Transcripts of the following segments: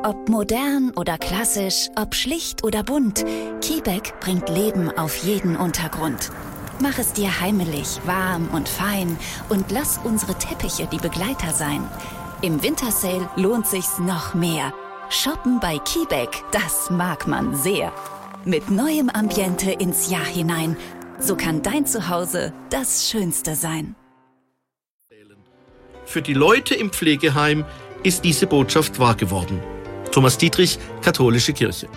Ob modern oder klassisch, ob schlicht oder bunt, Quebec bringt Leben auf jeden Untergrund. Mach es dir heimelig, warm und fein und lass unsere Teppiche die Begleiter sein. Im Wintersale lohnt sich's noch mehr. Shoppen bei Quebec, das mag man sehr. Mit neuem Ambiente ins Jahr hinein. So kann dein Zuhause das Schönste sein. Für die Leute im Pflegeheim ist diese Botschaft wahr geworden. Thomas Dietrich, Katholische Kirche.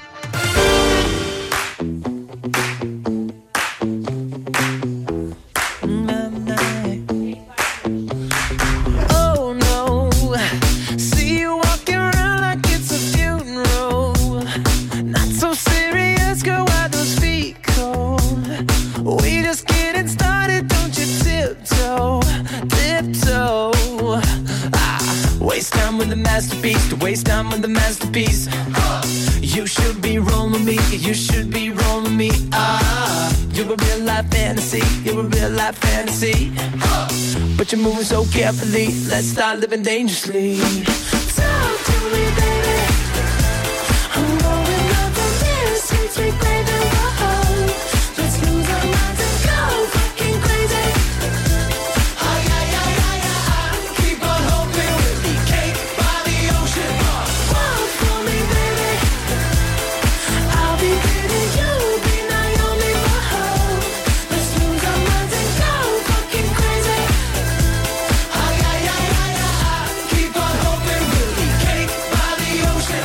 To waste time with the masterpiece. You should be rolling me, you should be rolling me. You're a real life fantasy, you're a real life fantasy. But you're moving so carefully, let's start living dangerously. Talk to me, baby. I'm going up on this, sweet, sweet baby. Whoa. Let's lose our minds and go fucking crazy. Keep on hoping we'll be cake by the ocean. Walk for me, baby. I'll be pretty, you'll be Naomi. Whoa. Let's lose our minds and go fucking crazy. Keep on hoping we'll be cake by the ocean.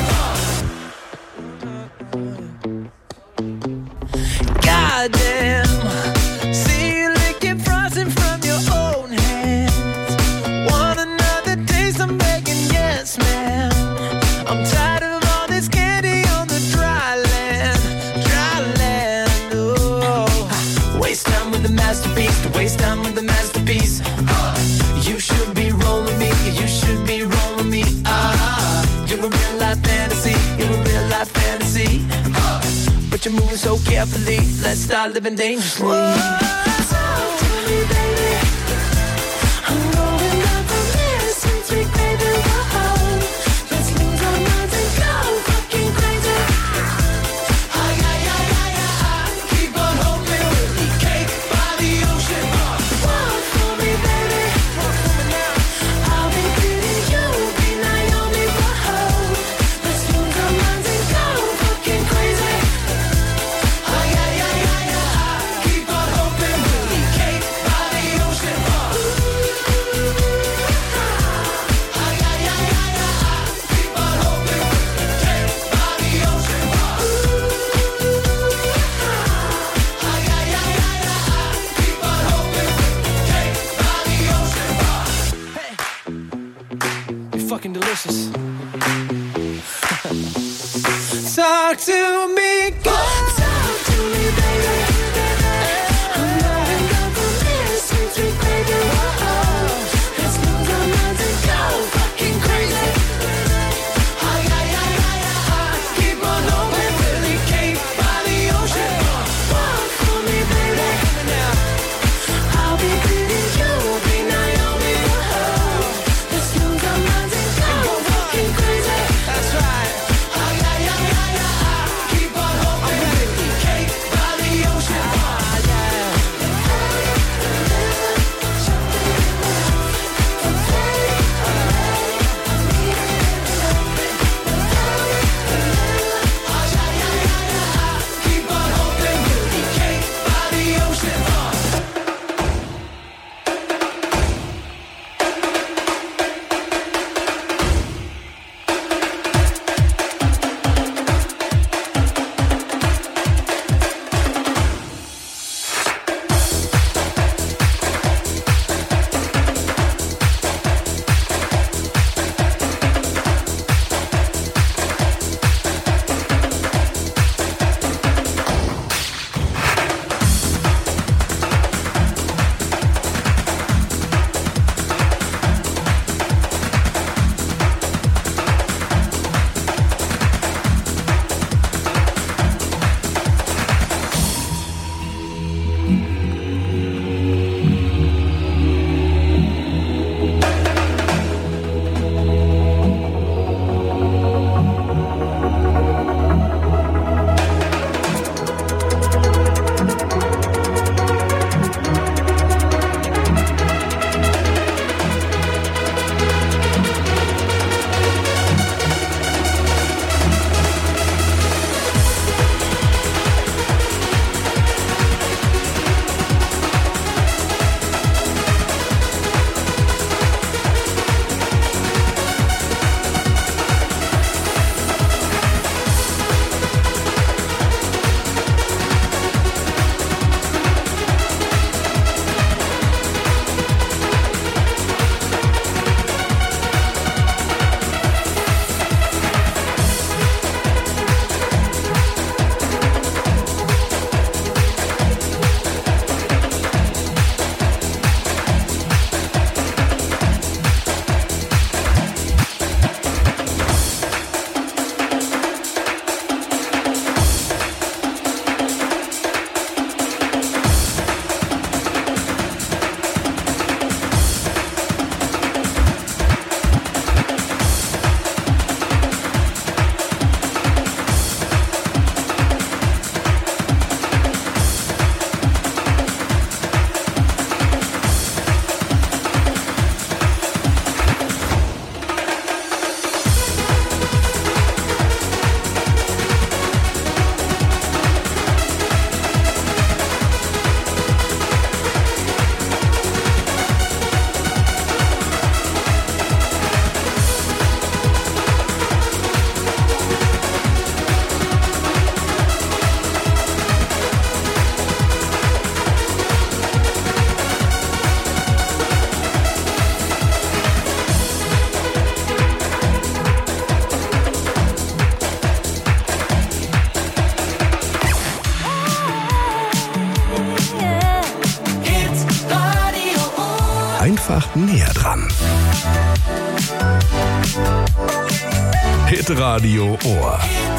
Goddamn. See you licking frosting from your own hands. Want another taste? I'm begging, yes, man. I'm tired of all this candy on the dry land, dry land. Oh, waste time with the masterpiece. To waste time with the masterpiece. You should be rolling me. You should be rolling me. You're a real life fantasy. You're a real life fantasy. But you're moving so carefully. Let's start living dangerously. Talk to me, baby. I'm going up on this, sweet, sweet baby. Whoa. Let's lose our minds and go fucking crazy. Keep on hoping we'll be cake by the ocean. Walk for me, baby. I'll be pretty, you'll be Naomi. Whoa. Let's lose our minds and go fucking crazy. Keep on hoping we'll be cake by the ocean. Keep on hoping we'll be cake by the ocean. Keep on hoping we'll be cake by the ocean. Hey, you're fucking delicious. Talk to me, God. Talk to me, baby. I'm going up on this, sweet, sweet baby. Whoa. Let's lose our minds and go fucking crazy. Keep on hoping we'll be cake by the ocean. Walk for me, baby. I'll be pretty, you'll be Naomi. Whoa. Let's lose our minds and go fucking crazy. That's right. Keep on hoping we'll be näher dran. Hitradio Ohr.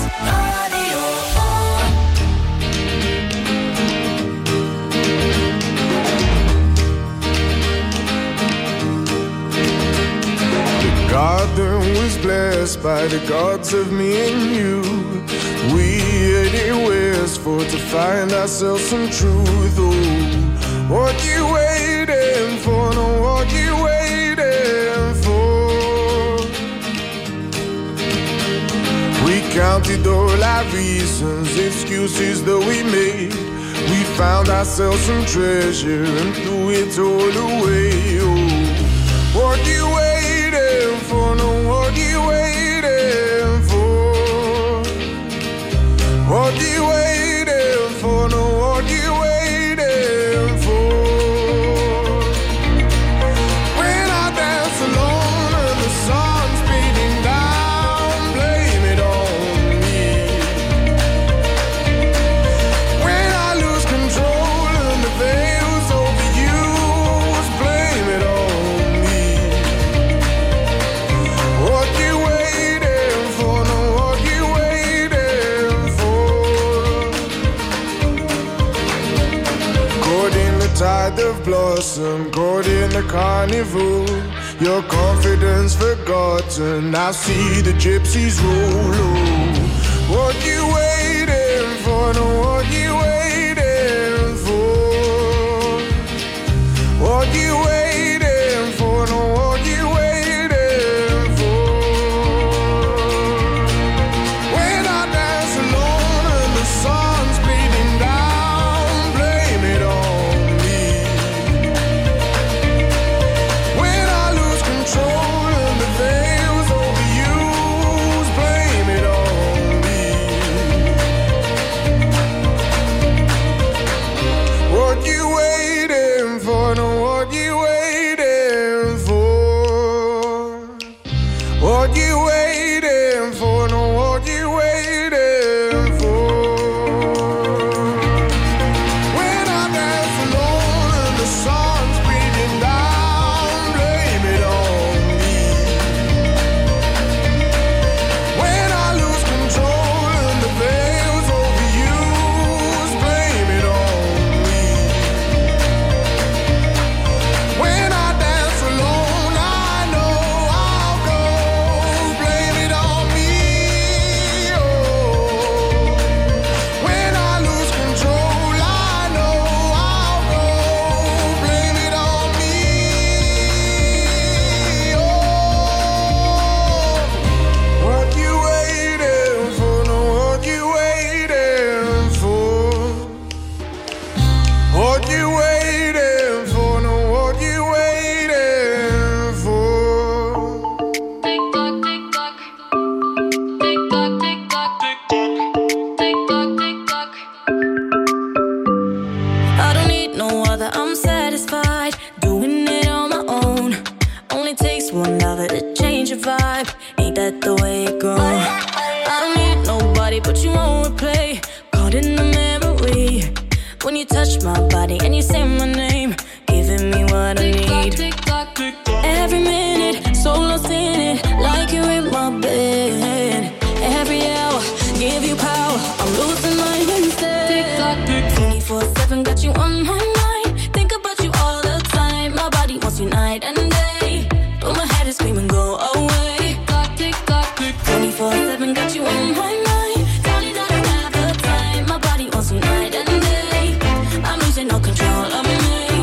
The garden was blessed by the gods of me and you. We headed westward to find ourselves some truth. Oh, what you waiting for? No, what you waiting for? We counted all our reasons, excuses that we made. We found ourselves some treasure and threw it all away. Oh, what you waiting for? No, what you waiting for? What you waiting for? No, what you waiting for? When I dance alone and the sun's beating down, blame it on me. When I lose control and the veil's overused, blame it on me. What you waiting for? No, what you waiting for? Caught in the tide of blossom, caught in the carnival. Your confidence forgotten, I see the gypsies roll. Oh, what you waiting for? No, what you waiting for? What you waiting for? No, what you waiting for? When I dance alone and the sun's bleeding down, blame it on me. When I lose control and the veil's overused, blame it on me. What you waiting for? No, what you waiting for? What you waiting for? No, what you waiting for? When I dance alone and the sun's beating down, blame it on me. When I lose control and the veil's overused, blame it on me. When I dance alone, I know I'll go, blame it on me. Oh, when I lose control, I know I'll go, blame it on me. Oh, what you waiting for? No, what you waiting for? What you waiting for? No, what you waiting for? Tick tock, tick tock. Tick tock, tick tock. Tick tock, tick tock. I don't need no other, I'm satisfied doing it on my own. Only takes one lover to change your vibe. Ain't that the way it goes? I don't need nobody but you won't replay. Caught in the memory when you touch my body and you say my name, giving me what I Tick tock, need. tick tock. Every minute, so lost in it, like you're in my bed. Every hour, give you power, I'm losing my instead. Tick tock, 24/7, got you on my mind. Think about you all the time. My body wants you night and day, but my head is screaming, go away. tick tock. 24/7, got you on my mind. Tell you that I don't have the time. My body wants you night and day. I'm losing all control of me.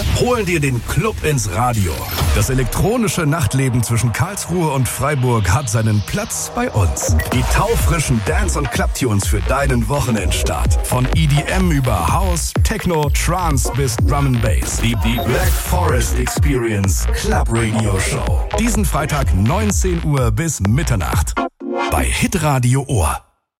holen dir den Club ins Radio. Das elektronische Nachtleben zwischen Karlsruhe und Freiburg hat seinen Platz bei uns. Die taufrischen Dance- und Clubtunes für deinen Wochenendstart. Von EDM über House, Techno, Trance bis Drum and Bass. Die Black Forest Experience Club Radio Show. Diesen Freitag 19 Uhr bis Mitternacht. Bei Hitradio Ohr.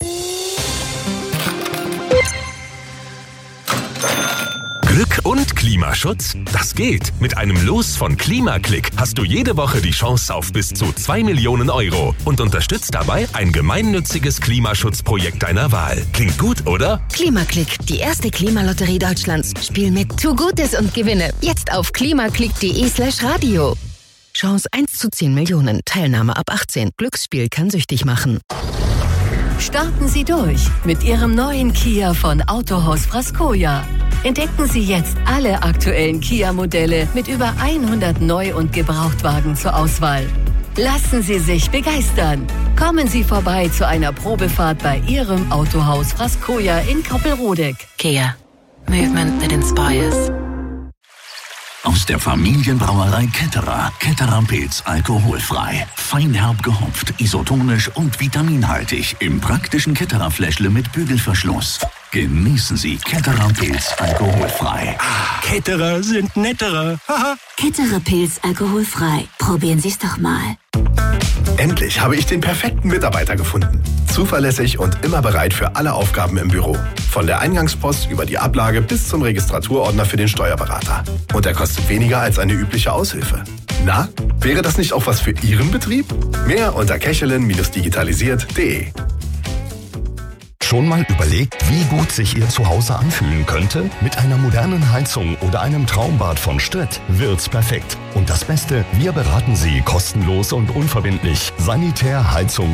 Glück und Klimaschutz? Das geht. Mit einem Los von Klimaklick hast du jede Woche die Chance auf bis zu 2 Millionen Euro und unterstützt dabei ein gemeinnütziges Klimaschutzprojekt deiner Wahl. Klingt gut, oder? Klimaklick, die erste Klimalotterie Deutschlands. Spiel mit, tu Gutes und gewinne. Jetzt auf klimaklick.de/radio. Chance 1 zu 10 Millionen. Teilnahme ab 18. Glücksspiel kann süchtig machen. Starten Sie durch mit Ihrem neuen Kia von Autohaus Frascoja. Entdecken Sie jetzt alle aktuellen Kia-Modelle mit über 100 Neu- und Gebrauchtwagen zur Auswahl. Lassen Sie sich begeistern. Kommen Sie vorbei zu einer Probefahrt bei Ihrem Autohaus Frascoja in Koppelrodeck. Kia. Movement that inspires. Aus der Familienbrauerei Ketterer. Ketterer Pilz alkoholfrei. Feinherb gehopft, isotonisch und vitaminhaltig. Im praktischen Ketterer Fläschle mit Bügelverschluss. Genießen Sie Ketterer Pilz alkoholfrei. Ketterer sind netterer. Ketterer Pilz alkoholfrei. Probieren Sie es doch mal. Endlich habe ich den perfekten Mitarbeiter gefunden. Zuverlässig und immer bereit für alle Aufgaben im Büro. Von der Eingangspost über die Ablage bis zum Registraturordner für den Steuerberater. Und er kostet weniger als eine übliche Aushilfe. Na, wäre das nicht auch was für Ihren Betrieb? Mehr unter kechelin-digitalisiert.de. Schon mal überlegt, wie gut sich Ihr Zuhause anfühlen könnte? Mit einer modernen Heizung oder einem Traumbad von Stritt wird's perfekt. Und das Beste, wir beraten Sie kostenlos und unverbindlich. Sanitär, Heizung